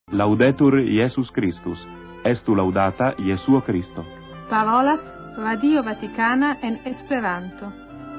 Laudetur Jesus Christus, estu laudata Jesuo Christo. Parolas Radio Vaticana en Esperanto.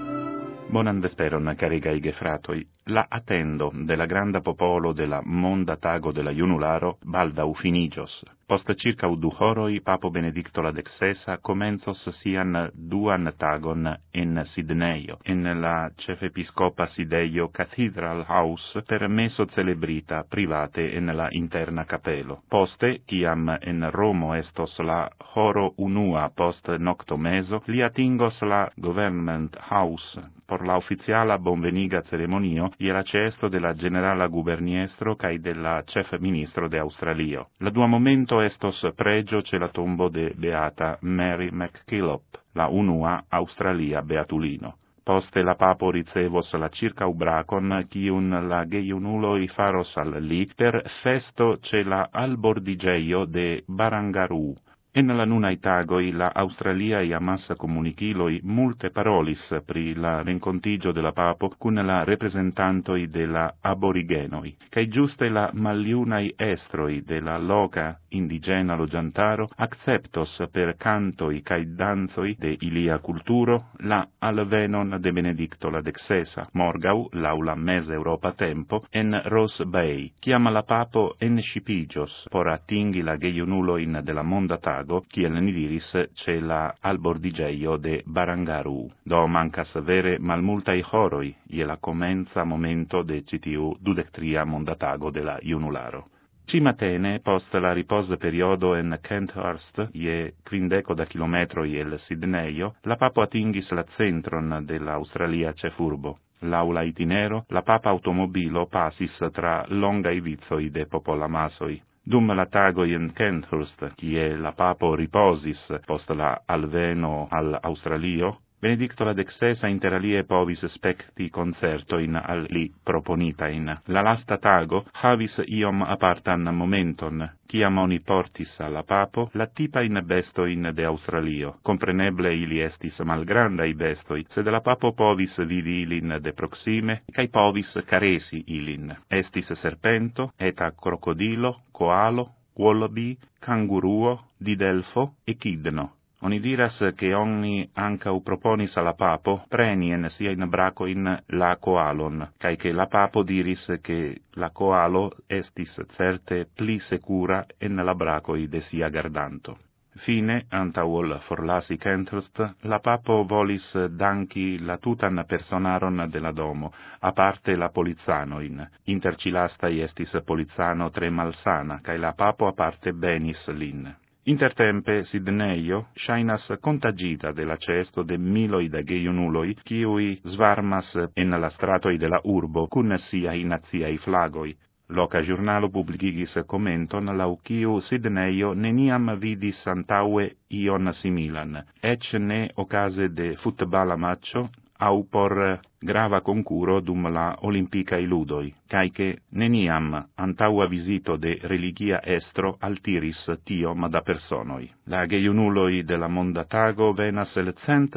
Bonan vesperon, carigaj gefratoj. La atendo de la granda popolo de la monda tago de la junularo baldaŭ finiĝos. Post circa du horoj papo Benedicto la XVI komencos sian duan tagon en Sidnejo, en la ĉefepiskopa sidejo Cathedral House, per meso celebrita private en la interna kapelo. Poste, kiam en Romo estos la horo unua post noktomezo, li atingos la Government House por la oficiala bonveniga ceremonio je la ĉeesto de la generala guberniestro kaj de la ĉefministro de Aŭstralio. La dua momento estos pregio ĉe la tombo de Beata Mary MacKillop, la unua aŭstralia beatulino. Poste la papo ricevos la circaŭbrakon, kiun la gejunuloj faros al li per festo ĉe la albordiĝejo de Barangaroo. En la nunaj tagoj la aŭstraliaj amasa komunikiloj multe parolis pri la renkontiĝo de la papo kun la reprezentantoj de la aborigenoj, kaj ĝuste la maljunaj estroj de la loka indigena loĝantaro akceptos per kantoj kaj dancoj de ilia kulturo la alvenon de Benedicto la XVI, morgaŭ laŭ la mez-eŭropa tempo en Ross Bay, kiam la papo enŝipiĝos por atingi la gejunulojn de la monda tago, kiel ni diris ĉe la albordiĝejo de Barangaroo. Do mancas vere malmultaj horoj je la komenca momento de ĉi tiu 23. monda tago de la junularo. Cimatene, post la ripoz-periodo en Kenthurst, je 50 kilometroj el Sidnejo, la papo atingis la centron de la aŭstralia ĉefurbo. Laŭ la itinero, la papa automobilo pasis tra longaj vicoj de popolamasoj. Dum la tagoj en Kenthurst, kie la papo riposis post la alveno al Aŭstralio, Benedicto la XVI interalie povis spekti koncertojn al li proponitajn. La lasta tago havis iom apartan momenton, kiam oni portis al la papo la tipajn bestojn de Aŭstralio. Kompreneble ili estis malgrandaj bestoj, sed la papo povis vidi ilin de proksime kaj povis karesi ilin. Estis serpento, eta krokodilo, koalo, wallaby, kanguruo, didelfo, ekidno. Oni diras che oni ankaŭ proponis al la papo preni en siajn brakojn la koalon, kaj ke la papo diris che la koalo estis certe pli sekura en la brakoj de sia gardanto. Fine, antaŭ ol forlasi Kenthurst, la papo volis danki la tutan personaron de la domo, aparte la policanojn. Inter ĉi lastaj estis policano tre malsana, kaj la papo aparte benis lin. Intertempe Sidnejo ŝajnas kontagita de la ĉeesto de miloj da gejunuloj, kiuj svarmas en la stratoj de la urbo kun siaj naciaj flagoj. Loka ĵurnalo publikigis komenton laŭ kiu Sidnejo neniam vidis antaŭe ion similan, eĉ ne okaze de futbala matĉo aŭ por grava konkuro dum la olimpikaj ludoj, kaj ke neniam antaŭa vizito de religia estro altiris tiom da personoj. La gejunuloj de la monda tago venas el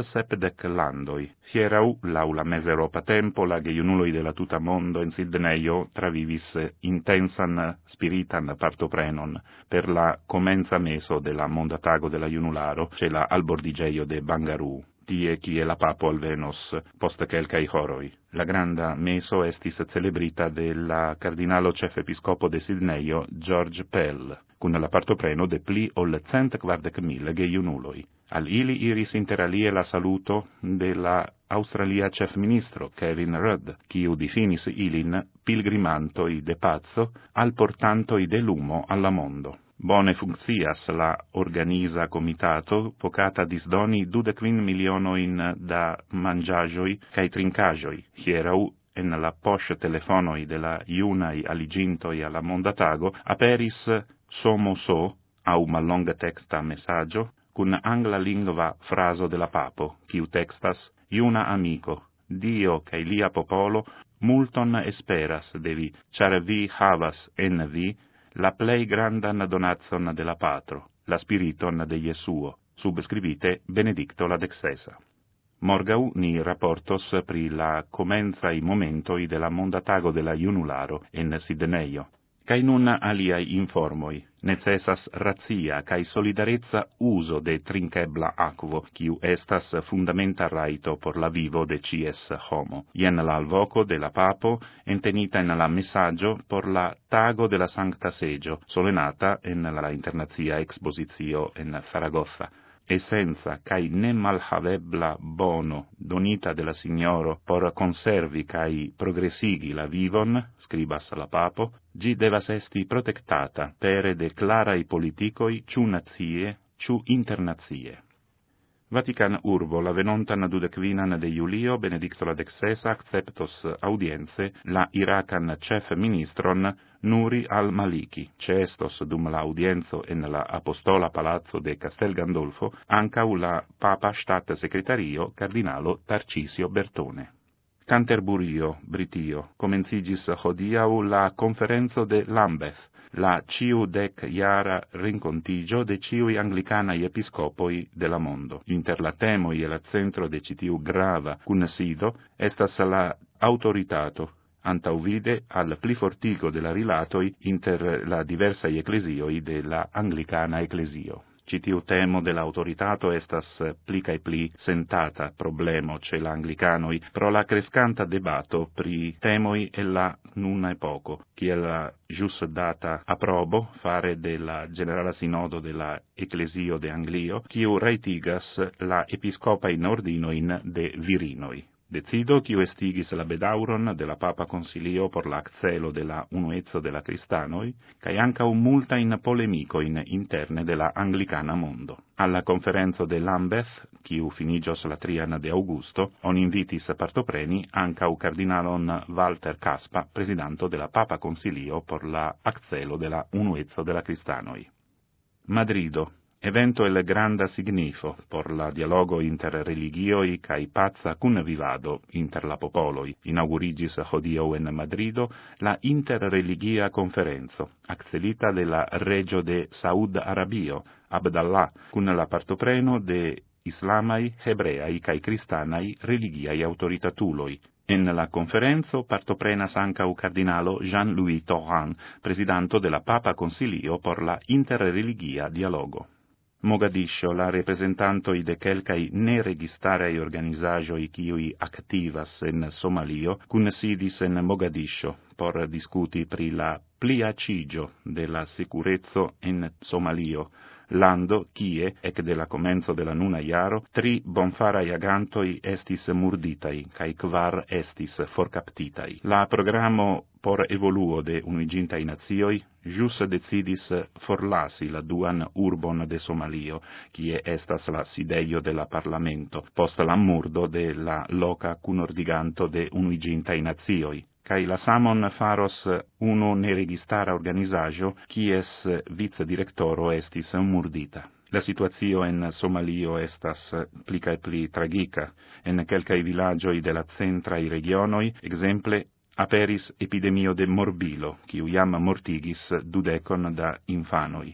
170 landoj. Hieraŭ, laŭ la mez-eŭropa tempo, la gejunuloj de la tuta mondo en Sidnejo travivis intensan spiritan partoprenon per la komenca meso de la monda tago de la junularo ĉe la albordiĝejo de Barangaroo. Tie kie la papo alvenos post kelkaj horoj. La granda meso estis celebrita de la kardinalo ĉefepiskopo de Sidnejo, George Pell, kun la partopreno de pli ol 140.000 gejunuloj. Al ili iris interalie la saluto de la aŭstralia ĉefministro Kevin Rudd, kiu difinis ilin pilgrimantoj de paco alportantoj de lumo alla mondo. Bone funkcias la organiza komitato, vocata disdoni 25 milionojn da manĝaĵoj kaj trinkaĵoj. Hieraŭ en la poŝtelefonoj de la junaj aliĝintoj al la monda tago aperis somo aŭ mallonga teksta mesaĝo kun angla lingva frazo de la papo, kiu tekstas: juna amiko, Dio kaj lia popolo multon esperas de vi, ĉar vi havas en vi la plej grandan donacon de la Patro, la spiriton de Jesuo, subscribite Benedicto la XVI. Morgaŭ ni raportos pri la komencaj momentoj de la monda tago de la junularo en Sidnejo. Cae nun aliai informoi, necessas razia cae solidarezza uso de trinkebla aquo, quiu estas fundamenta raito por la vivo de cies homo. Ien la alvoco de la papo, entenita in la messaggio por la tago de la Sancta Seggio, solenata in la internazia expositio in Zaragoza. Essenza cae ne malhavebla bono donita de la Signoro por conservi cae progressigi la vivon, scribas la papo, gi devas esti protectata pere de clarai politicoi ciu nazie, ciu internazie. Vatican urbo la venontan 25 de Julio Benedicto la XVI acceptos audienze la Iracan chef ministron Nuri al-Maliki, cestos dum la audienzo en la Apostola Palazzo de Castel Gandolfo, ancau la Papa Stat Secretario Cardinalo Tarcisio Bertone. Canterburio, Britio, comencigis hodiau la conferenzo de Lambeth, la ciu dec iara rencontigio de ciui anglicanai episcopoi de la mondo. Inter la temoi e la centro de citiu grava cunsido estas la autoritato, antauvide al pli fortigo de la rilatoi inter la diversai ecclesioi de la anglicana ecclesio. Citiu temo de l'autoritato estas pli cae pli sentata problemo ce l'anglicanoi pro la crescanta debato pri temoi e la nuna epoco, kiel jus data aprobo fare de la generala sinodo de la ecclesio de Anglio, kiu raitigas la episcopa in ordinoin de virinoi. Decido quiu estigis la bedauron de la Papa Consilio por la accelo de la unuezzo de la Cristanoi, cae anca un multa in polemico in interne de la anglicana mondo. Alla conferenzo de Lambeth, quiu finigios la triana de Augusto, on invitis partopreni anca u cardinalon Walter Caspa, presidanto de la Papa Consilio por la accelo de la unuezzo de la Cristanoi. Madrido. Evento el granda signifo por la dialogo inter religioi cae pazza cun vivado inter la popoloi. Inaugurigis hodio en Madrido la interreligia conferenzo, accelita de la regio de Saud Arabio, Abdallah, cun la partopreno de islamai, hebreai cae cristanai religiai autoritatuloi. En la conferenzo partoprenas anca u cardinalo Jean-Louis Tauran, presidanto de la Papa Consilio por la interreligia dialogo. Mogadiscio, la representantoi de quelcai ne registarei organizagioi quiui activas en Somalio, cunsidis en Mogadiscio, por discuti pri la pliacigio de la sicurezzo en Somalio, lando kie, ec de la comenzo de la nuna iaro, 3 bonfarai agantoi estis murditai, cae 4 estis forcaptitai. La programo por evoluo de Unuigintai Nazioi, jus decidis forlasi la duan urbon de Somalio, kie estas la sideio de la Parlamento, post la murdo de la loca cunordiganto de Unuigintai Nazioi, cae la samon faros unu neregistara organizajo, quies vice-directoro estis murdita. La situazio en Somalio estas pli cae pli tragica. En quelcae villagioi de la centrai regionoi, exemple, aperis epidemio de morbilo, quiu iam mortigis 20 da infanoi.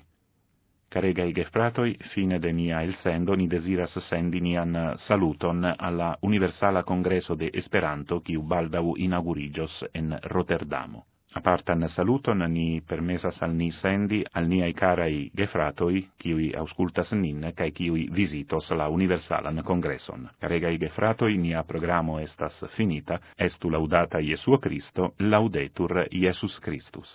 Caregai gefratoi, fine de nia elsendo, ni desiras sendi nian saluton alla Universala Congreso de Esperanto, quiu baldau inaugurigios en Rotterdamo. Apartan saluton ni permesas al ni sendi al niai carai gefratoi, quiui auscultas nin, cae quiui visitos la Universalan Congreson. Caregai gefratoi, nia programo estas finita, estu laudata Iesuo Christo, laudetur Iesus Christus.